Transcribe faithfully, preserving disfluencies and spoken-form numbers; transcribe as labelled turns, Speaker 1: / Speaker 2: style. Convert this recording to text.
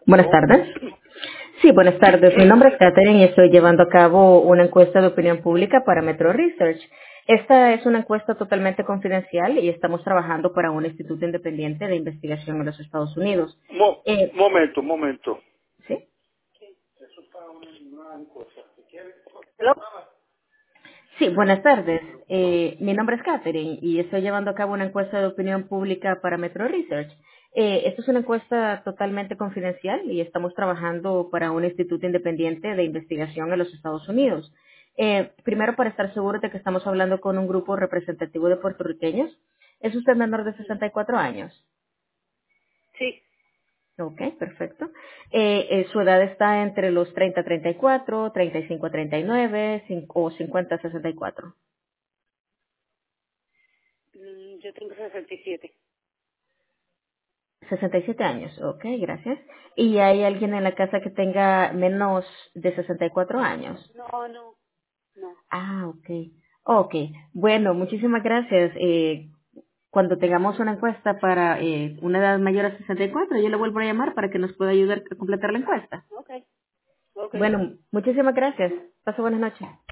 Speaker 1: Buenas
Speaker 2: ¿Aló?
Speaker 1: tardes. Sí, buenas tardes. Mi nombre es Catherine y estoy llevando a cabo una encuesta de opinión pública para Metro Research. Esta es una encuesta totalmente confidencial y estamos trabajando para un instituto independiente de investigación en los Estados Unidos.
Speaker 2: Mo-
Speaker 1: Eh,
Speaker 2: momento, momento.
Speaker 1: ¿sí?
Speaker 2: ¿Aló?
Speaker 1: Sí, buenas tardes. Eh, mi nombre es Catherine y estoy llevando a cabo una encuesta de opinión pública para Metro Research. Eh, esta es una encuesta totalmente confidencial y estamos trabajando para un instituto independiente de investigación en los Estados Unidos. Eh, primero, para estar seguros de que estamos hablando con un grupo representativo de puertorriqueños, ¿es usted menor de sesenta y cuatro años?
Speaker 2: Sí,
Speaker 1: Ok, perfecto. Eh, eh, su edad está entre los treinta a treinta y cuatro, treinta y cinco a treinta y nueve cin- o cincuenta a sesenta y cuatro.
Speaker 2: mm, yo tengo sesenta y siete.
Speaker 1: sesenta y siete años, ok, gracias. ¿Y hay alguien en la casa que tenga menos de sesenta y cuatro años?
Speaker 2: No, no, no.
Speaker 1: Ah, ok. Ok, bueno, muchísimas gracias. Eh, cuando tengamos una encuesta para eh, una edad mayor a sesenta y cuatro, yo le vuelvo a llamar para que nos pueda ayudar a completar la encuesta.
Speaker 2: Ok, ok.
Speaker 1: Bueno, muchísimas gracias. Paso buenas noches.